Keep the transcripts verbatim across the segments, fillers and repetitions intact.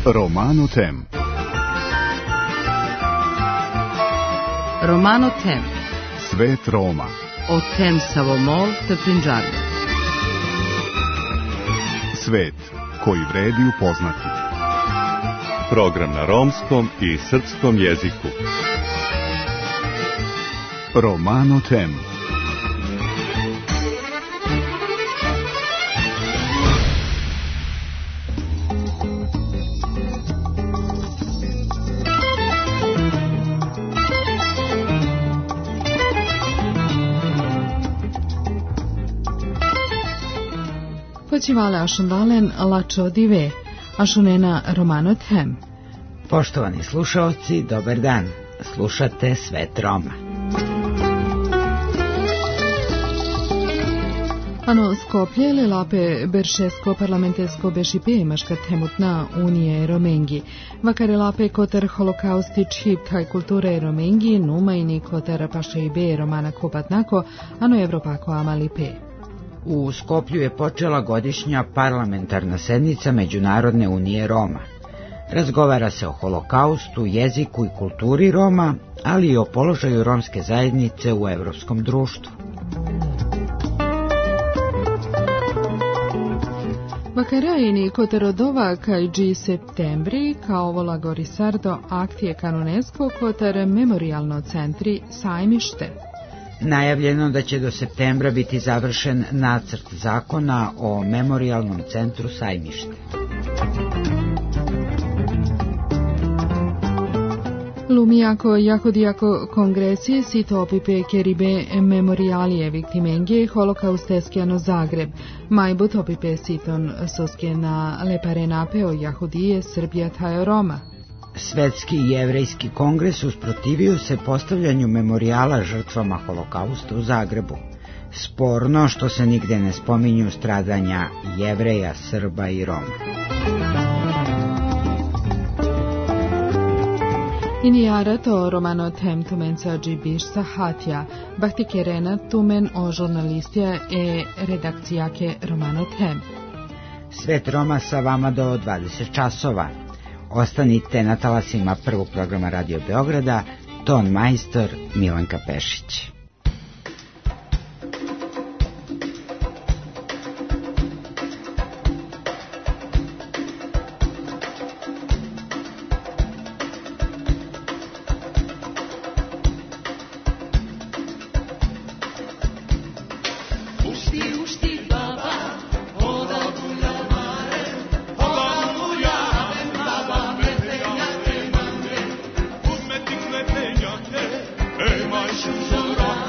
Romano Tem. Romano Tem. Svet Roma. O tem Savomol te Punjabi. Svet koji vredi upoznati. Program na romskom i srpskom jeziku. Romano Tem. Počivale ašundalen lačo dive, ašunena Romano Tem. Poštovani slušaoci, dobar dan. Slušate Svet Roma. Ano Skoplje le lape beršesko parlamentesko bešipe maška temutna unije romengi. Vakare lape koter holokausti čip kaj kulture romengi, numajni koter paše ibe romana kopatnako, ano evropako amalipe. U Skoplju je počela godišnja parlamentarna sednica Međunarodne unije Roma. Razgovara se o holokaustu, jeziku i kulturi Roma, ali i o položaju romske zajednice u evropskom društvu. Vakarajini koterodova kaj dži septembri, kao vola gorisardo aktije kanonesko koter memorialno centri sajmište. Najavljeno da će do septembra biti završen nacrt zakona o memorialnom centru Sajmište. Lumijako jakodijako kongresi sito opipe keribe memorialije viktimenge holokausteskijano Zagreb. Majbut opipe siton soske na leparenape o jahudije Srbija tajo Roma. Svetski jevrejski kongres usprotivio se postavljanju memorijala žrtvama holokausta u Zagrebu. Sporno što se nigde ne spominju stradanja Jevreja, Srba i Roma. Iniara to Romano Tem tumenca džibiš sahatja, bahtikerena tumen o žurnalistija e redakcijake Romano Tem. Svet Roma sa vama do dvadeset časova. Ostanite na talasima prvog programa Radio Beograda, ton majstor Milanka Pešić. Hey, my shoes are on.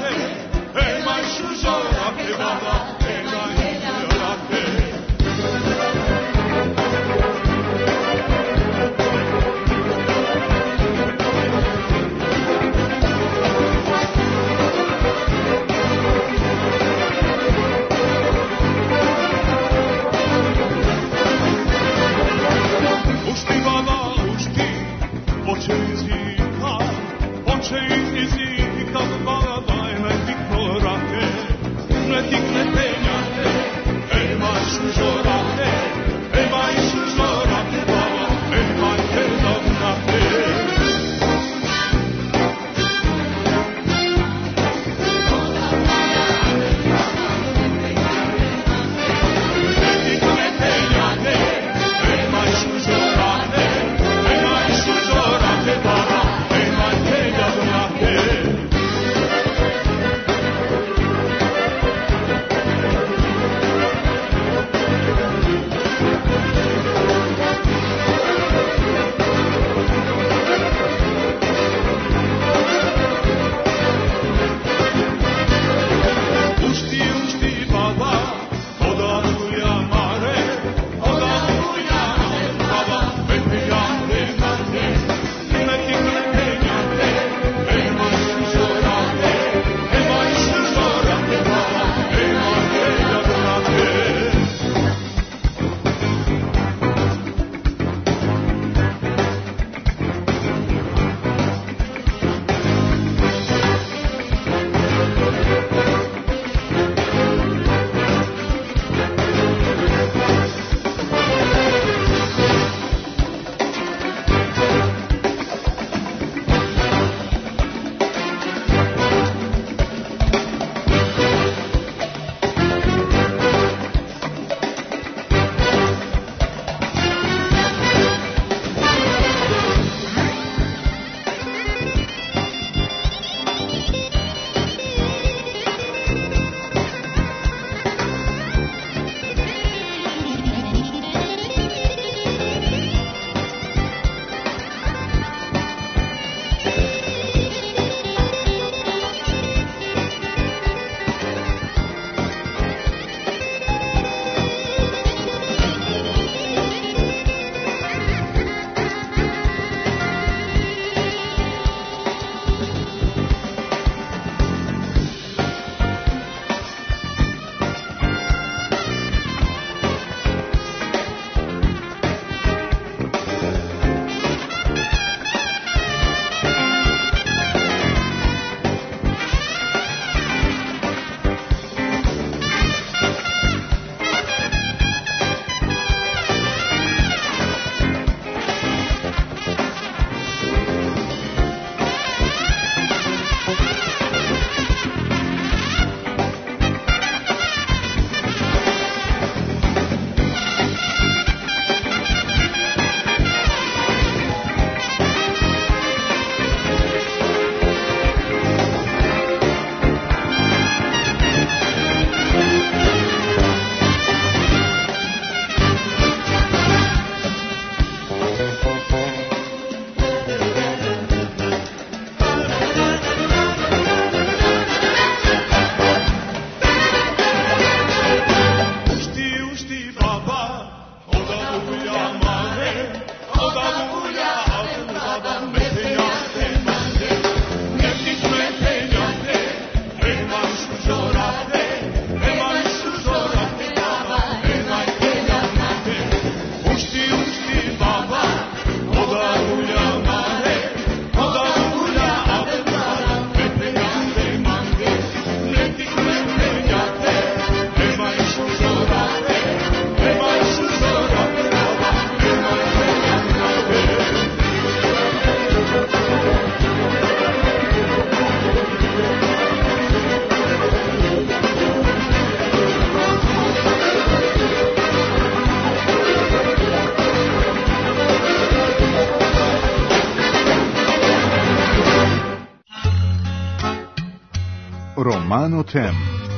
Romano Tem.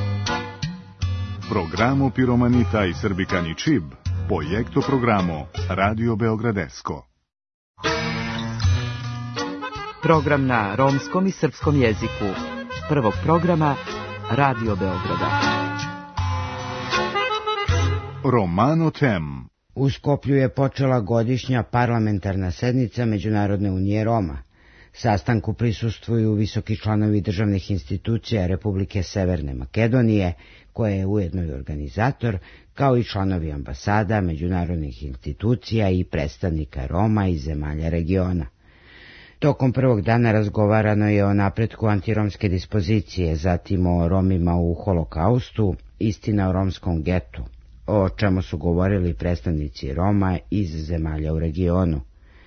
Programo Piromanita i Srbikani Čib, projekto programo Radio Beogradesko. Program na romskom i srpskom jeziku. Prvog programa Radio Beograda. Romano Tem. U Skoplju je počela godišnja parlamentarna sednica Međunarodne unije Roma. Sastanku prisustvuju visoki članovi državnih institucija Republike Severne Makedonije, koja je ujedno i organizator, kao i članovi ambasada, međunarodnih institucija i predstavnika Roma iz zemalja regiona. Tokom prvog dana razgovarano je o napretku antiromske dispozicije, zatim o Romima u holokaustu, istina o romskom getu, o čemu su govorili predstavnici Roma iz zemalja u regionu.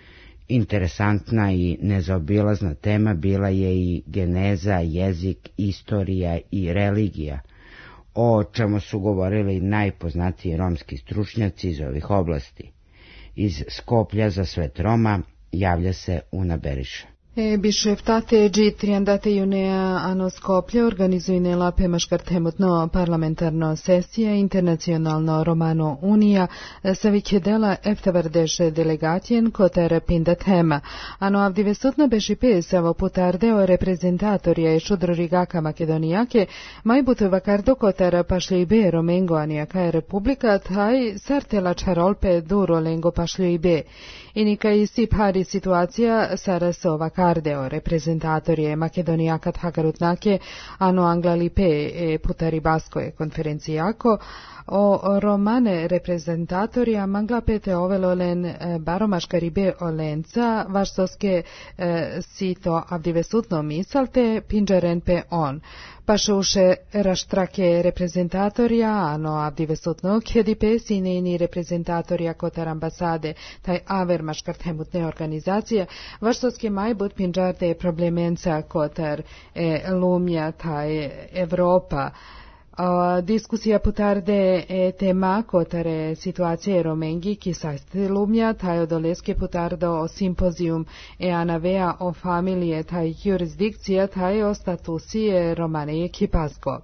Interesantna i nezaobilazna tema bila je i geneza, jezik, istorija i religija, o čemu su govorili najpoznatiji romski stručnjaci iz ovih oblasti. Iz Skoplja za svet Roma javlja se Una Beriša. E bišeftate G triandate junea ano Skoplje organizujnela pemaškart hemutno parlamentarno sesija internacionalno Romano Unija sa vikedela eftavardeše delegatjen kotar pinda tema. Ano avdivestotno bešipe savo putardeo reprezentatorija i šudrorigaka makedonijake majbuto vakardo kotar pašljojbe romengo anijaka republika taj sartela čarolpe duro lengo pašljojbe. Inika i sipari situacija sarasa ovakardeo reprezentatorije Makedonijakat Hagarutnake ano Anglalipe e Putaribaskoje konferencijako o romane reprezentatorija manglapete ovelolen baromaškaribe olenca vaštoske e, sito avdivesutno misalte pinđaren pe on. Pašuše raštrake reprezentatorija, ano avdivesutno kjedipe sineni reprezentatorija kotar ambasade, taj aver maškart hemutne organizacije, vaštoske majbut pinđarte problemenca kotar e, lumja, taj Evropa. Uh, diskusija putarde e tema kotare situacije romengi ki sajste lumja, taj odoleske putardo o simpozijum e anavea o familije, taj jurisdikcija, taj o statusije romane kipasko.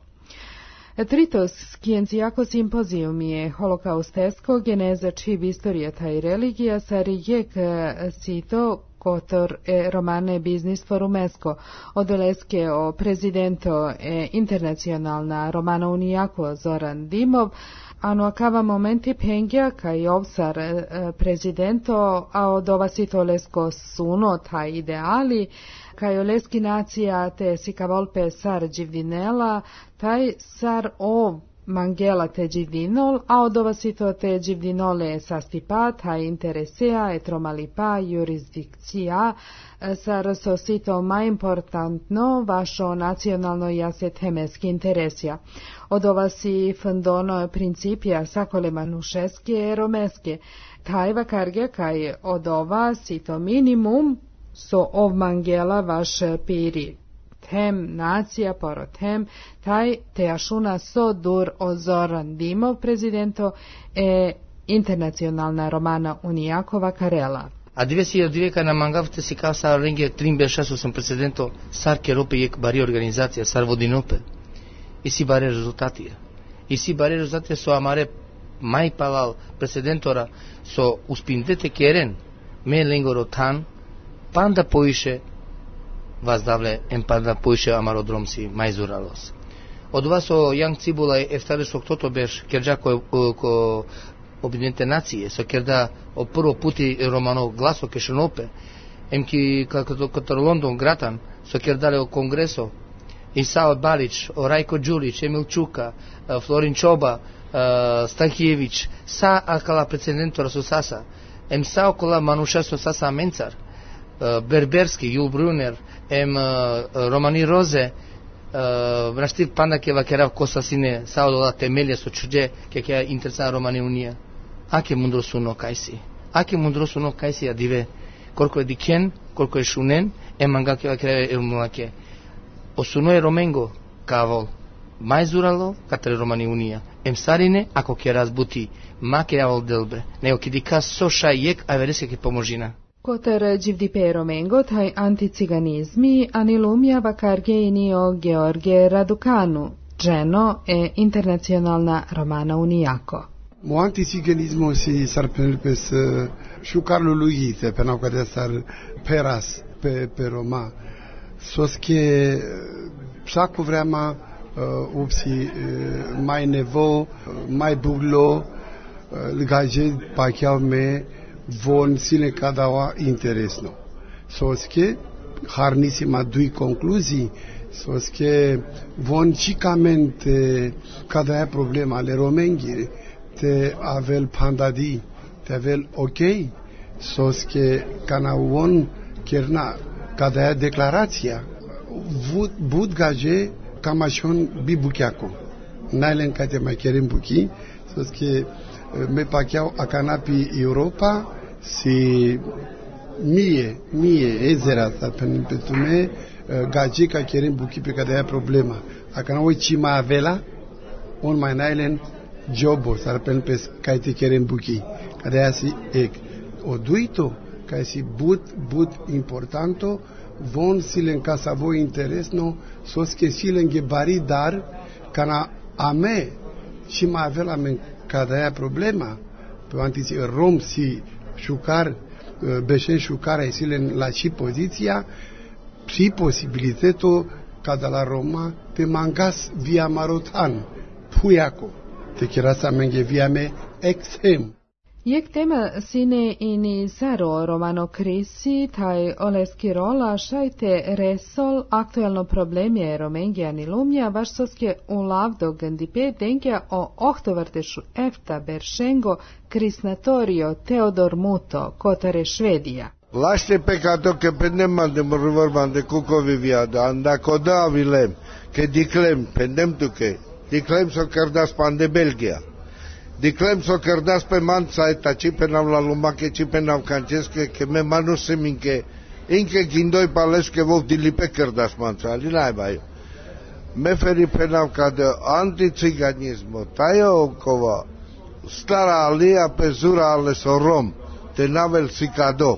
Tritos sciencijako simpozijum je holokaustesko geneza čib istorija taj religija sarijek sito kotor e romane biznis forumesko odoleske o prezidento e internacionalna Romana Unijako Zoran Dimov, ano akava momenti pengja kaj ovsar e, prezidento, a od ova sitolesko suno taj ideali, kaj oleski nacija te sikavolpe sar dživdinela, taj sar ov Mangela te dživdinol, a od ova sito te dživdinole sastipa, taj interesea etromalipa jurisdikcija, sar so sito ma importantno vašo nacionalno jase temeski interesja. Od ova si fondono principija sakole manušeske romeske, taj vakarge kaj od ova sito minimum so ov Mangela vaš piri. Tem nacija poro tem, taj teašuna so dur o Zoran Dimov prezidento e internacionalna Romana Unijakova Karela. A dve si odvijeka na mangavte si kao sa ringe trimbe šasu sam prezidento sar kerope jek bari organizacija sar vodinope. I si bare rezultatija. I si bare rezultatija so amare mai palal precedentora so uspindete keren me lengoro tan panda poiše vazdavle empada poiše amarodromsi majzuralos. Od vas o Young Cibula e eftareso toto beš kerđa ko, ko Objedinjene nacije, so kerda o prvo puti romano glaso kešenope, em ki kator London gratan, so kerdale o kongreso, Isao Balić, o Rajko Đulić, Emil Čuka, Florin Čoba, Stankijević, sa akala precedentora su sasa, em sa okola manušaso sasa mencar, Berberski, Jul Brunner, em Romani Roze, Vraštiv pandakeva kerav kosasine, sa odola temelje so čuđe, kek je interesana Romani Unija. Ake mundro suno kajsi. Ake mundro suno kajsi adive, koliko je diken, koliko je šunen, em mangakeva kreve ilmulake. Osuno je romengo, kavol, majzuralo, katare Romani Unija. Em sarine, ako ke razbuti, make javol delbe, nego ki dika so šajek, a vereske ke pomožina. Koter Givdipe Romengo tai anticiganizmi anilumia vakargeinio George Raducanu, Geno e internazionalna romana uniako. Mo anticiganismo si sarpenelpes shukarlu luite per na kada sar peras pe pe Roma. Soske psaku vrema upsi mai nevo mai buglo lgaje pakiav me von sine kadawa interesno. Soske harnisima dui concluzii, soske von cicamente kada e problema ale romenghi te avel pandadi, te avel ok, soske kana von kerna kada e declarația bud gaje kamashon bibukiako. Nailen kate mai kerim buki, soske me pakiau akanapi Europa si mie mie ezera ta pentru me gaje ka kerim buki pe kada e problema. Akana oi cima avela on mai nailen jobo sar pentru kaite kerim buki. Kada e si ek o duito ca si but but importanto von silen casa voi interes no soske silen gebari dar kana ame și mai avea men cada problema pe antici rom si șucar beșen șucar silen la și poziția și posibiliteto cada la Roma te mangas via marotan puiaco te kirasa menge via me exem. Jek tema sine ini zero romano krisi taj oleski rola šajte resol aktuelno problemje Romengija nilumja vaš soske ulavdo gandipe dengia o ohtovartešu efta beršengo krisnatorio Teodor Muto kotare Švedija. Laște peccato che pendem de vorban de cucovi viada anda coda vilem che diclem pendem tu che diclem so cardas pan de Belgia. Diclem so cardas pe man sai taci pe nam la lumba che ci pe nam canceske che me manu seminche inche gindoi pales che vov di lipe cardas man sai li bai me feri pe nam ca de antiziganismo taio cova stara alia pe zura ale sorom te navel sicado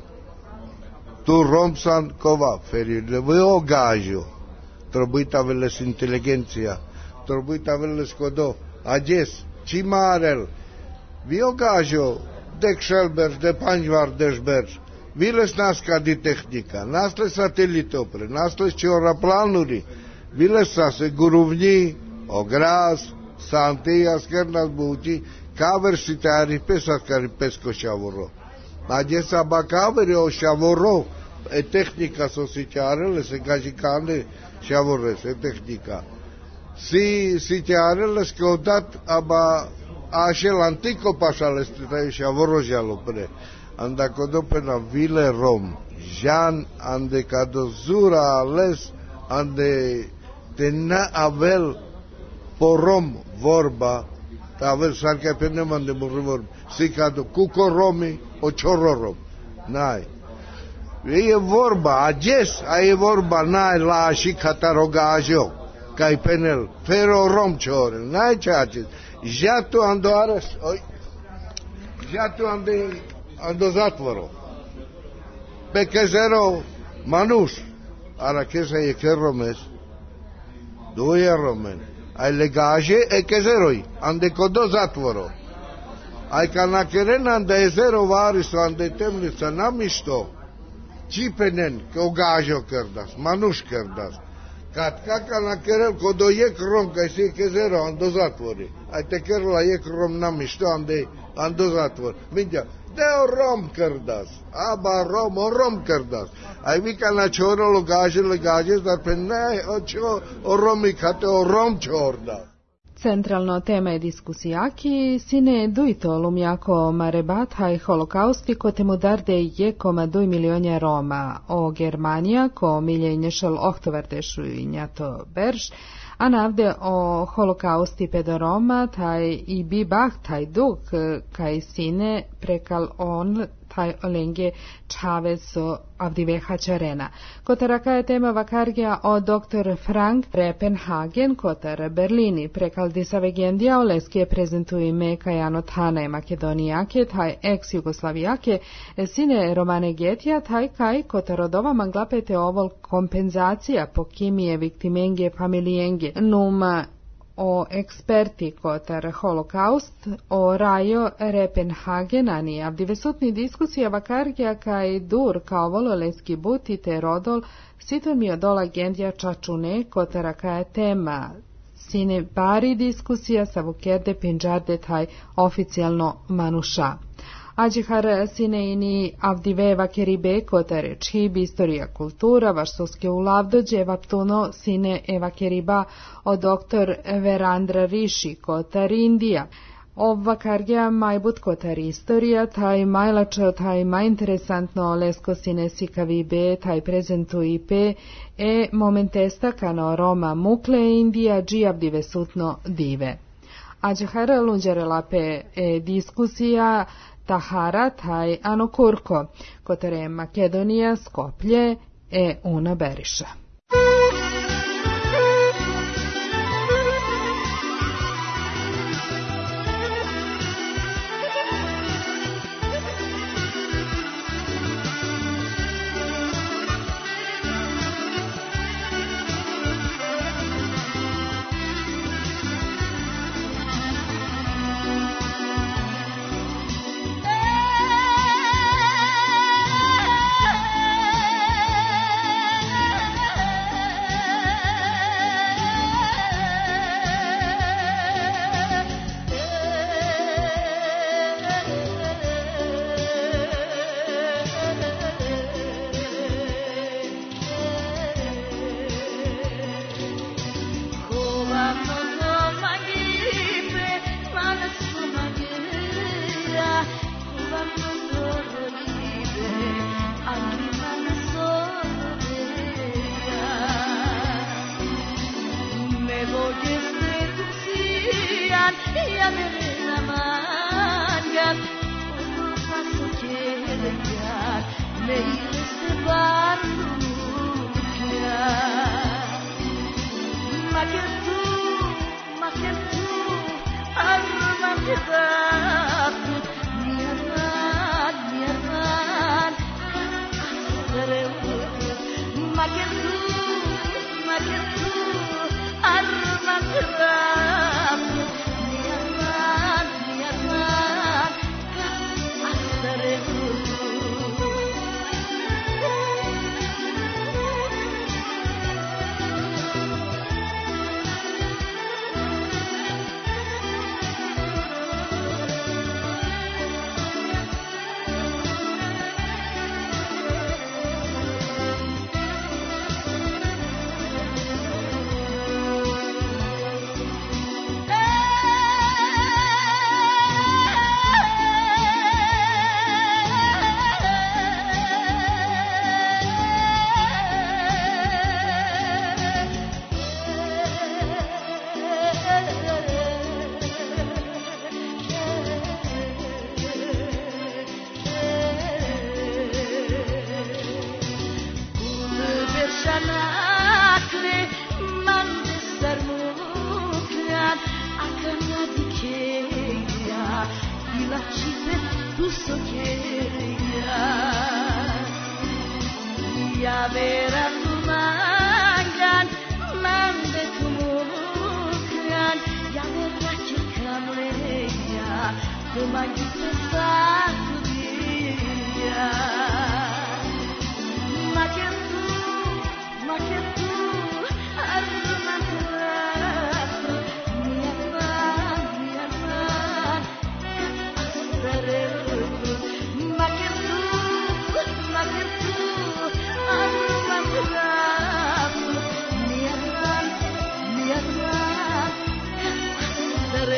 tu romsan cova feri le o gajo trebuie ta veles inteligenția trebuie ta veles codo ages ci marel vio gajo de Xelberg de Panjvar Deșberg viles nasca di tehnica nasle satelitopre nasle cioraplanuri viles se guruvni ogras santia skernas buti kaver sitari pesas cari pesco shavoro agesa bacaveri o shavoro e tehnica sociale se gajicane shavoro se tehnica si si chiarele scodat aba așel antico pașale stătai și avorojalo pre anda codo pe na vile rom jan ande cado zura ales ande de na avel porom vorba avel sarca pe ne mande vorba si cado cuco romi o chorro rom nai e vorba ages ai vorba nai la și catarogajo cai penel fero rom chore nai chaches já tu ando aras oi já tu ande ando zatvoro pe kezero manus ara keza e kerromes doi romen ai legaje e kezeroi ande kodo zatvoro ai kana keren ande zero varis ande temni sa namisto cipenen ko gajo kerdas manus kerdas Kad kaka na kerel kodo jek rom kaj si kezero ando zatvori. Aj te kerla jek rom namišto ande ando zatvor. Minja, deo rom kerdas. Aba rom o rom kerdas. Aj vika na čoro lo gaže le gaže dar pe ne o čo o romi kate o rom čorda. Centralno tema diskusijaki sine duito lumjako marebat haj holokausti ko temu darde je koma dui milionja Roma o Germanija ko miljenje šel ohtovartešu njato berš, a navde o holokausti pedo Roma taj i bi bah taj dug kaj sine prekal on taj Olenge Čavezo Avdiveha Čarena. Kotaraka je tema vakargija o doktor Frank Repenhagen, kotar Berlini, prekaldi vegendija oleske prezentuju ime Kajano Tane Makedonijake, taj ex-Jugoslavijake, sine Romane Getija, taj kaj kotarodova manglapete ovol kompenzacija po kimije viktimenge familijenge, numa o eksperti kotar holokaust, o rajo Repenhagen, ani avdivesutni diskusija vakargija kaj dur kao vololeski buti te rodol, siton mi odola gendja čačune kotara kaj tema sine bari diskusija sa vukerde pinđarde taj oficijalno manuša. Ađihar sine ini avdiveva keribe kotare čhib istorija kultura vašsoske ulavdođe vaptuno sine eva keriba o doktor Verandra Rishi kotar Indija. Ova kargija majbut kotar istorija, taj majlačo, taj majinteresantno lesko sine sikavibe, taj prezentu ipe, e momentesta kano Roma mukle Indija džijavdive sutno dive. Ađihar lunđare lape e diskusija Tahara taj Anokurko, kotare Makedonija, Skoplje, e una Beriša.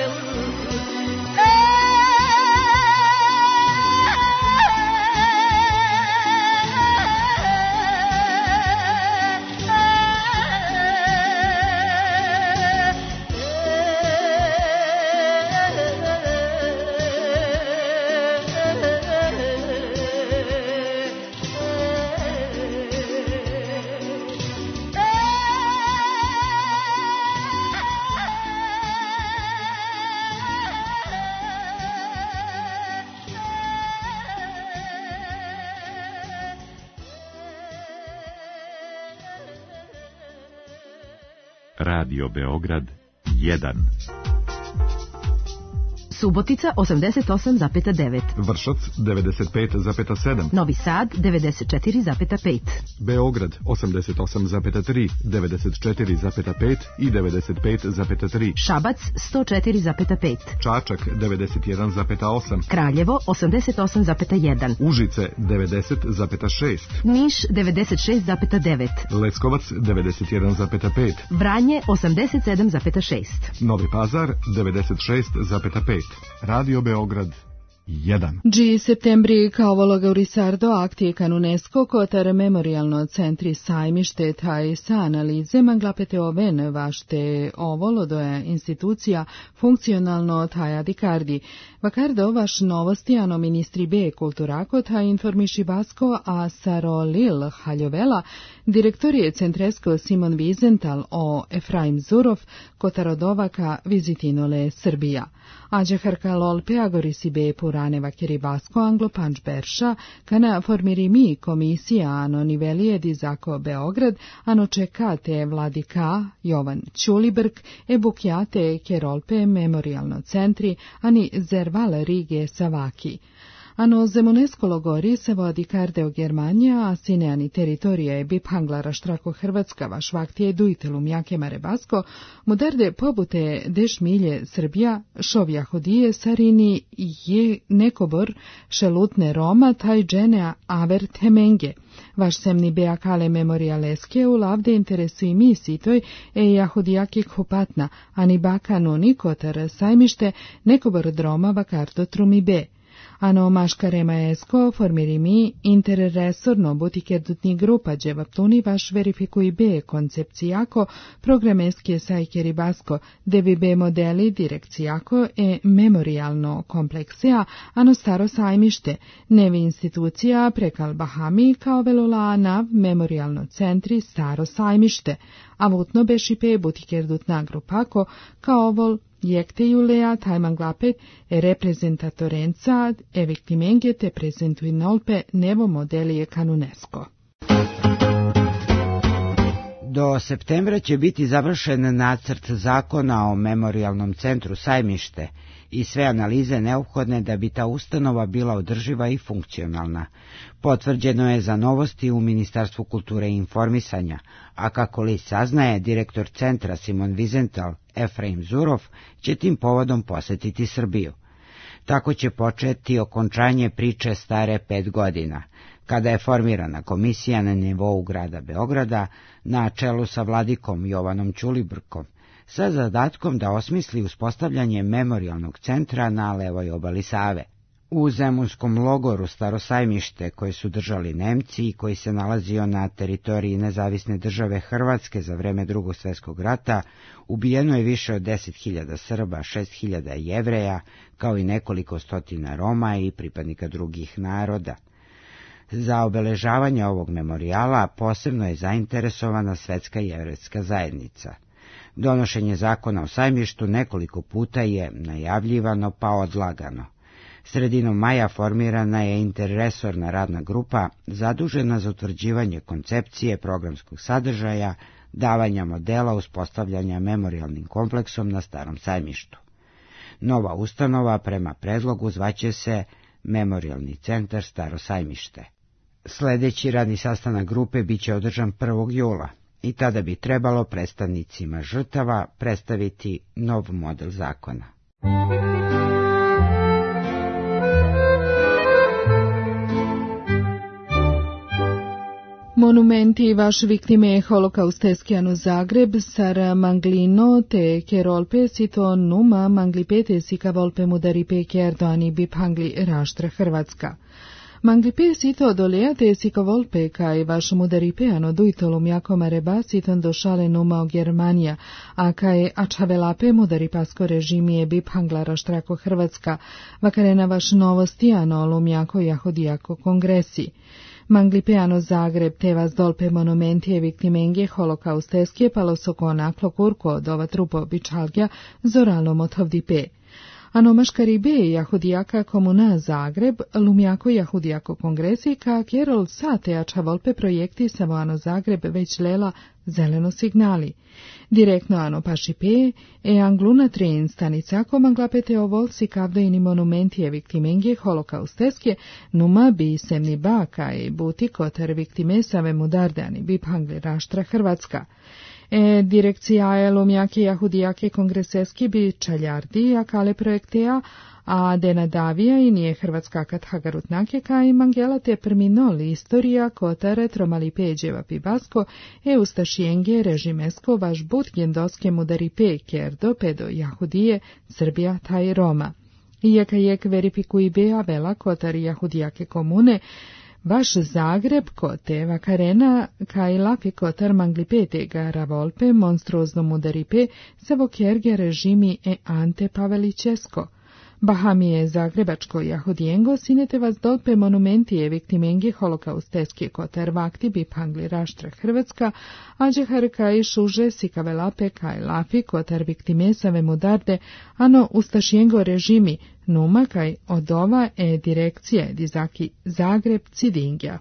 Hey! Radio Beograd jedan. Subotica osamdeset osam zarez devet. Vršac devedeset pet zarez sedam. Novi Sad devedeset četiri zarez pet. Beograd osamdeset osam zarez tri, devedeset četiri zarez pet i devedeset pet zarez tri. Šabac sto četiri zarez pet. Čačak devedeset jedan zarez osam. Kraljevo osamdeset osam zarez jedan. Užice devedeset zarez šest. Niš devedeset šest zarez devet. Leskovac devedeset jedan zarez pet. Vranje osamdeset sedam zarez šest. Novi Pazar devedeset šest zarez pet. Radio Beograd jedan. G septembri kao vologa u Risardo akti kan UNESCO kotar memorialno centri sajmište taj sa analize manglapete oven vašte ovolo doja institucija funkcionalno taja dikardi. Vakardo vaš novosti ano ministri B kulturako taj informiši basko a Sarolil Haljovela direktorije centresko Simon Wiesenthal o Efraim Zurov kotarodovaka vizitinole Srbija. Ađeharka lolpe agorisi be purane vakeri basko anglo panč berša, kana formiri mi komisija ano nivelije dizako Beograd, ano čekate vladika Jovan Ćulibrk, e bukjate kerolpe memorialno centri, ani zerval Rige Savaki. Ano zemonesko logori se vodi kardeo Germanija, a sineani teritorije bi panglara štrako Hrvatska vaš vaktije duitelum jake marebasko, moderde pobute dešmilje Srbija, šovja hodije sarini je nekobor šelutne Roma, taj dženea aver temenge. Vaš semni beakale memorialeske u lavde interesu i misitoj e jahodijaki kupatna, ani bakanu nikotar sajmište nekobor droma vakardo trumi be. Ano maškarema esko formiri mi interresorno butikerdutni grupa dževaptuni vaš verifikuj be koncepcijako programeske sajkeri basko devi be modeli direkcijako e memorialno kompleksija ano staro sajmište nevi institucija prekal Bahami kao velola nav memorialno centri staro sajmište a vutno bešipe butikerdutna grupako kao vol Jekte Julea tajman glapet e reprezentatorenca e viktimenge te prezentuj nolpe nevo modelije kan UNESCO. Do septembra će biti završen nacrt zakona o memorialnom centru Sajmište i sve analize neophodne da bi ta ustanova bila održiva i funkcionalna. Potvrđeno je za novosti u Ministarstvu kulture i informisanja, a kako li saznaje, direktor centra Simon Wiesenthal, Efraim Zurov, će tim povodom posjetiti Srbiju. Tako će početi okončanje priče stare pet godina, kada je formirana komisija na nivou grada Beograda na čelu sa vladikom Jovanom Ćulibrkom, sa zadatkom da osmisli uspostavljanje memorialnog centra na levoj obali Save. U zemunskom logoru Staro Sajmište, koje su držali Nemci i koji se nalazio na teritoriji nezavisne države Hrvatske za vreme Drugog svjetskog rata, ubijeno je više od deset hiljada Srba, šest hiljada Jevreja, kao i nekoliko stotina Roma i pripadnika drugih naroda. Za obeležavanje ovog memorijala posebno je zainteresovana Svetska jevrejska zajednica. Donošenje zakona o sajmištu nekoliko puta je najavljivano pa odlagano. Sredinom maja formirana je interresorna radna grupa zadužena za utvrđivanje koncepcije programskog sadržaja, davanja modela uspostavljanja memorialnim kompleksom na Starom Sajmištu. Nova ustanova prema predlogu zvaće se Memorialni centar Staro Sajmište. Sljedeći radni sastanak grupe biće održan prvog jula i tada bi trebalo predstavnicima žrtava predstaviti nov model zakona. Monumenti vaš viktime holokausteskijanu Zagreb, sar manglino te kerolpe sito numa manglipete sika volpe mudaripe kerdoani bip hangli raštra Hrvatska. Manglipe sito dolejate sika volpe kaj vaš mudaripeano dujtolum jako mareba siton došale numa o Germanija, a kaj ačavelape mudaripasko režimije bip hangla raštrako Hrvatska, vakarena vaš novostijano olum jako jahodijako kongresi. Manglipeano Zagreb te vas dolpe monumentije viktimenge holokausteske palosoko naklo kurko dova trupo bičalgja zoralo motovdipe. Ano maškaribe jahudijaka komuna Zagreb, lumjako jahudijako kongresi, ka kjerol sate jača volpe projekti samo ano Zagreb već lela zeleno signali. Direktno ano pašipe, e angluna trin stanica komanglapete ovolci kavdojini monumenti viktimengije holokausteske, numa bi semni baka i buti koter viktime save mudardani bi pangli raštra Hrvatska. E direkcija je lumjake jahudijake kongreseski bi čaljardi jakale projekteja, a denadavija i nije Hrvatska kat hagarutnake ka i mangela te perminol istorija kota retromali peđeva pibasko e ustašijenge režimesko vaš but gendoske mudaripe kerdo pedo jahudije Srbija taj Roma. Ijeka jek verifikuj bea vela kotar jahudijake komune, vaš Zagreb kote vakarena kaj lapi kotar manglipete gara volpe monstruozno mudaripe savo kerge režimi e ante Pavelićesko. Bahamije zagrebačko jahudijengo sinete vas dolpe monumenti viktimengi holokausteske kotar vakti bi pangli raštra Hrvatska, ađe harkaj šuže sikavelape kaj lapi kotar viktimesave mudarde, ano ustašijengo režimi numa kaj odova e direkcije dizaki Zagreb Cidingja.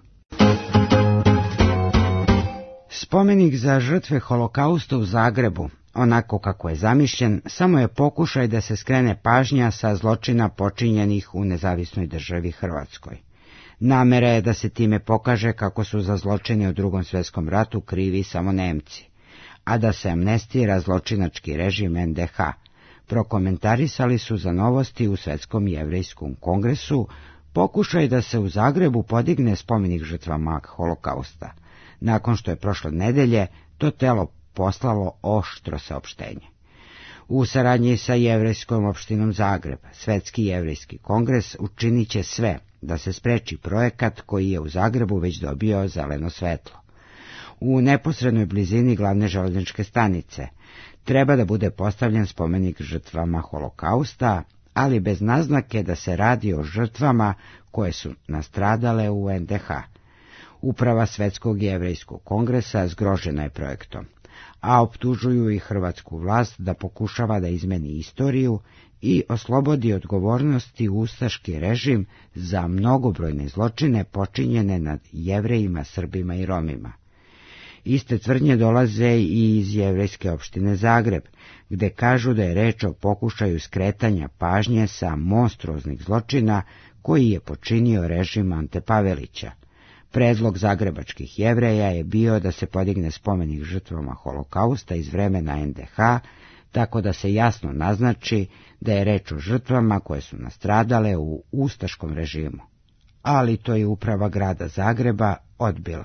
Spomenik za žrtve holokausta u Zagrebu, onako kako je zamišljen, samo je pokušaj da se skrene pažnja sa zločina počinjenih u nezavisnoj državi Hrvatskoj. Namera je da se time pokaže kako su za zločine u Drugom svjetskom ratu krivi samo Nemci, a da se amnestira zločinački režim en de ha. Prokomentarisali su za Novosti u Svjetskom jevrejskom kongresu pokušaj da se u Zagrebu podigne spomenik žrtvama holokausta, nakon što je prošle nedelje to telo poslalo oštro saopštenje. U saradnji sa Jevrejskom opštinom Zagreb, Svetski jevrejski kongres učinit će sve da se spreči projekat koji je u Zagrebu već dobio zeleno svetlo. U neposrednoj blizini glavne železničke stanice treba da bude postavljen spomenik žrtvama holokausta, ali bez naznake da se radi o žrtvama koje su nastradale u en de ha. Uprava Svetskog jevrejskog kongresa zgrožena je projektom, a optužuju i hrvatsku vlast da pokušava da izmeni istoriju i oslobodi odgovornosti ustaški režim za mnogobrojne zločine počinjene nad Jevrejima, Srbima i Romima. Iste tvrdnje dolaze i iz jevrejske opštine Zagreb, gde kažu da je reč o pokušaju skretanja pažnje sa monstruoznih zločina koji je počinio režim Ante Pavelića. Predlog zagrebačkih Jevreja je bio da se podigne spomenik žrtvama holokausta iz vremena en de ha, tako da se jasno naznači da je reč o žrtvama koje su nastradale u ustaškom režimu. Ali to je uprava grada Zagreba odbila.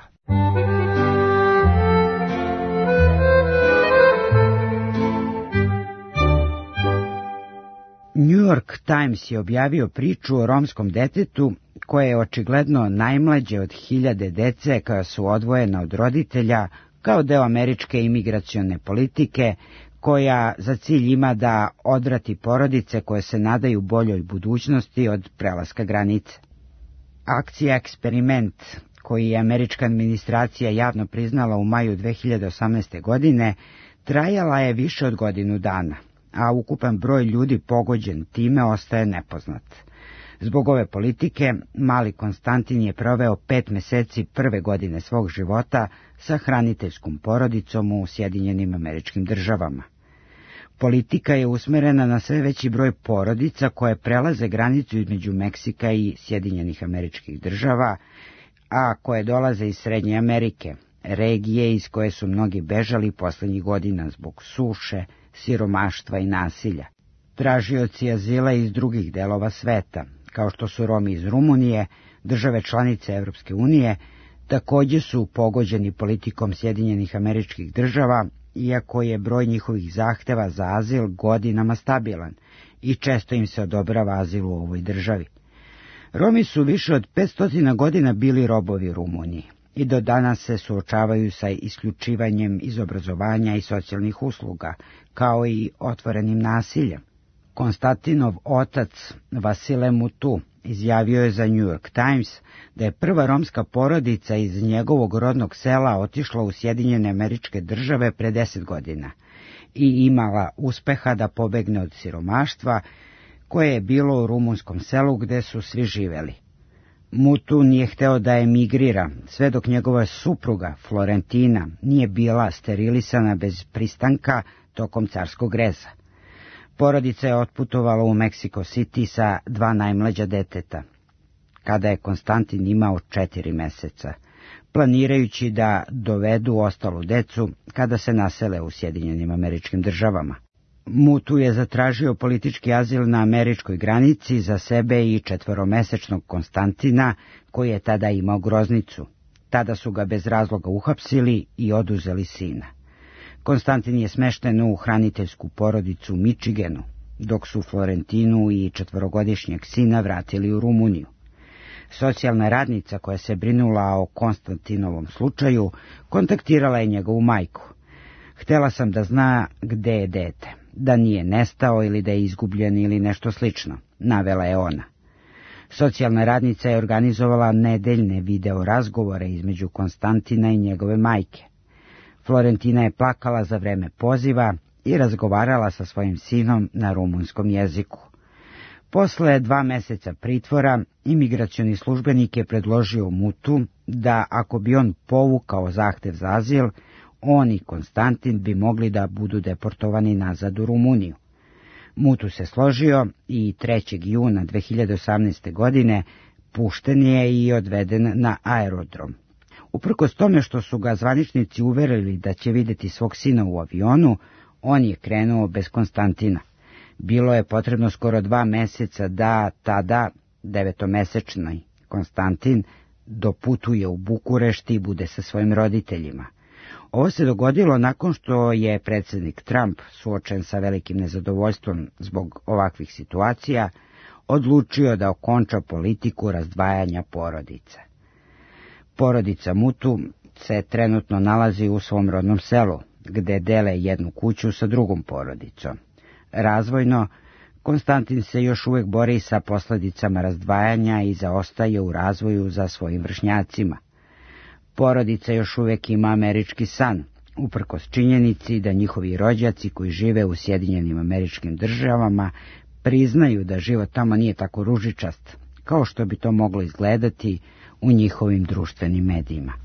New York Times je objavio priču o romskom detetu koje je očigledno najmlađe od hiljade dece koja su odvojena od roditelja kao deo američke imigracione politike koja za cilj ima da odvrati porodice koje se nadaju boljoj budućnosti od prelaska granice. Akcija Eksperiment, koji je američka administracija javno priznala u maju dve hiljade osamnaeste. godine, trajala je više od godinu dana, a ukupan broj ljudi pogođen time ostaje nepoznat. Zbog ove politike, mali Konstantin je proveo pet meseci prve godine svog života sa hraniteljskom porodicom u Sjedinjenim Američkim Državama. Politika je usmerena na sve veći broj porodica koje prelaze granicu između Meksika i Sjedinjenih Američkih Država, a koje dolaze iz Srednje Amerike, regije iz koje su mnogi bežali posljednjih godina zbog suše, siromaštva i nasilja. Tražioci azila iz drugih delova sveta, kao što su Romi iz Rumunije, države članice Evropske unije, također su pogođeni politikom Sjedinjenih Američkih Država, iako je broj njihovih zahteva za azil godinama stabilan i često im se odobrava azil u ovoj državi. Romi su više od petsto godina bili robovi Rumuniji i do danas se suočavaju sa isključivanjem iz obrazovanja i socijalnih usluga, kao i otvorenim nasiljem. Konstantinov otac Vasile Mutu izjavio je za New York Times da je prva romska porodica iz njegovog rodnog sela otišla u Sjedinjene Američke Države pre deset godina i imala uspeha da pobegne od siromaštva koje je bilo u rumunskom selu gde su svi živeli. Mutu nije hteo da emigrira, sve dok njegova supruga, Florentina, nije bila sterilisana bez pristanka tokom carskog reza. Porodica je otputovala u Mexico City sa dva najmlađa deteta, kada je Konstantin imao četiri meseca, planirajući da dovedu ostalu decu kada se nasele u Sjedinjenim Američkim Državama. Mutu je zatražio politički azil na američkoj granici za sebe i četvoromesečnog Konstantina, koji je tada imao groznicu. Tada su ga bez razloga uhapsili i oduzeli sina. Konstantin je smešten u hraniteljsku porodicu u Michiganu, dok su Florentinu i četvorogodišnjeg sina vratili u Rumuniju. Socijalna radnica koja se brinula o Konstantinovom slučaju kontaktirala je njegovu majku. Htela sam da zna gde je dete, da nije nestao ili da je izgubljen ili nešto slično, navela je ona. Socijalna radnica je organizovala nedeljne video razgovore između Konstantina i njegove majke. Florentina je plakala za vreme poziva i razgovarala sa svojim sinom na rumunskom jeziku. Posle dva meseca pritvora, imigracioni službenik je predložio Mutu da ako bi on povukao zahtev za azil, on i Konstantin bi mogli da budu deportovani nazad u Rumuniju. Mutu se složio i trećeg juna dve hiljade osamnaeste. godine pušten je i odveden na aerodrom. Uprkos tome što su ga zvaničnici uverili da će vidjeti svog sina u avionu, on je krenuo bez Konstantina. Bilo je potrebno skoro dva meseca da tada devetomesečni Konstantin doputuje u Bukurešt i bude sa svojim roditeljima. Ovo se dogodilo nakon što je predsjednik Trump, suočen sa velikim nezadovoljstvom zbog ovakvih situacija, odlučio da okonča politiku razdvajanja porodica. Porodica Mutu se trenutno nalazi u svom rodnom selu, gde dele jednu kuću sa drugom porodicom. Razvojno, Konstantin se još uvijek bori sa posljedicama razdvajanja i zaostaje u razvoju za svojim vršnjacima. Porodica još uvijek ima američki san, uprkos činjenici da njihovi rođaci koji žive u Sjedinjenim Američkim Državama priznaju da život tamo nije tako ružičast, kao što bi to moglo izgledati u njihovim društvenim medijima.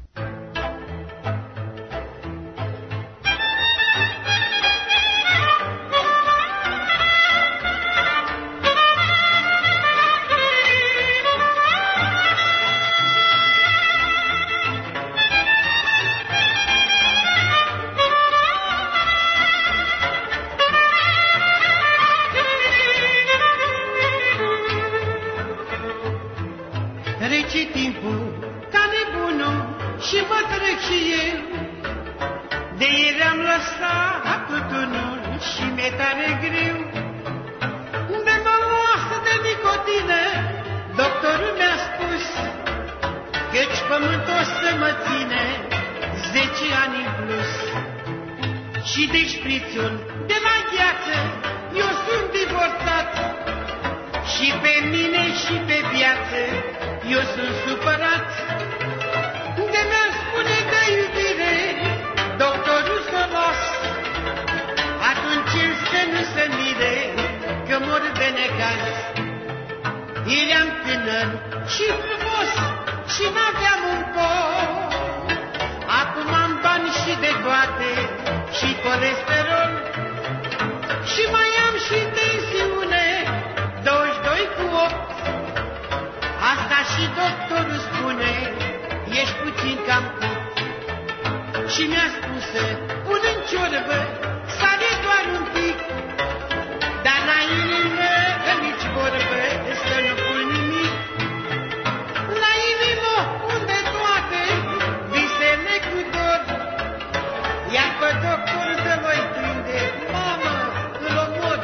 Eram tânăr și frumos și n-aveam un poc. Acum am bani și de toate și colesterol și mai am și tensiune douăzeci și doi cu opt. Asta și doctorul spune, ești puțin cam cut. Și mi-a spus să pun în ciorbă, sare doar un pic, dar la inimă nici vorbă să nu pun nimic. La inimă unde toate visele cu dor, iar pe doctor de voi prinde, mamă, îl omor.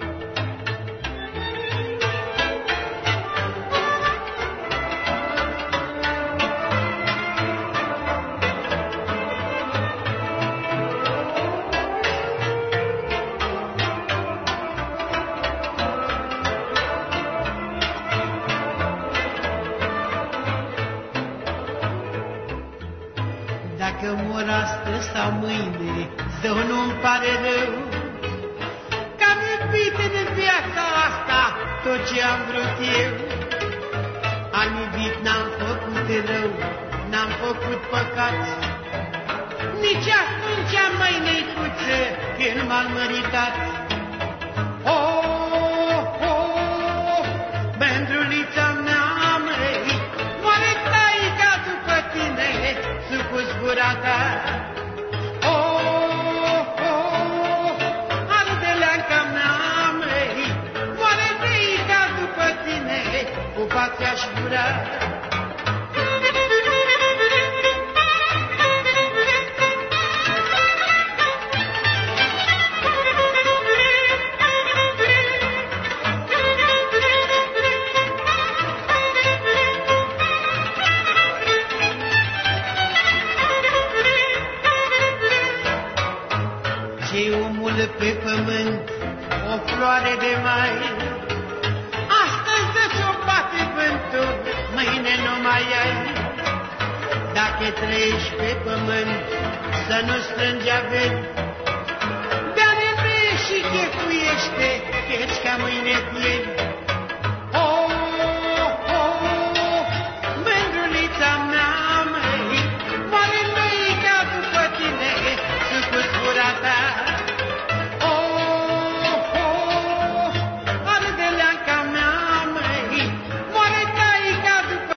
Dacă mor astăzi sau mâine, zău nu-mi pare rău, că am iubit în viața asta ce-am vrut eu. Am iubit, n-am făcut rău, n-am făcut păcat. Nici atunci, măi, neicuță, când m-am măritat. Oh, oh, băndrulița mea, măi, oare taica după tine, supus gura ta? Oh, oh, ardeleanca mea, măi, oare taica după tine, cu fața-și gura? Pe pământ o floare de mai, astăzi dă-ți-o bate vântul, mâine nu mai ai. Dacă trăiești pe pământ, să nu strângi averi,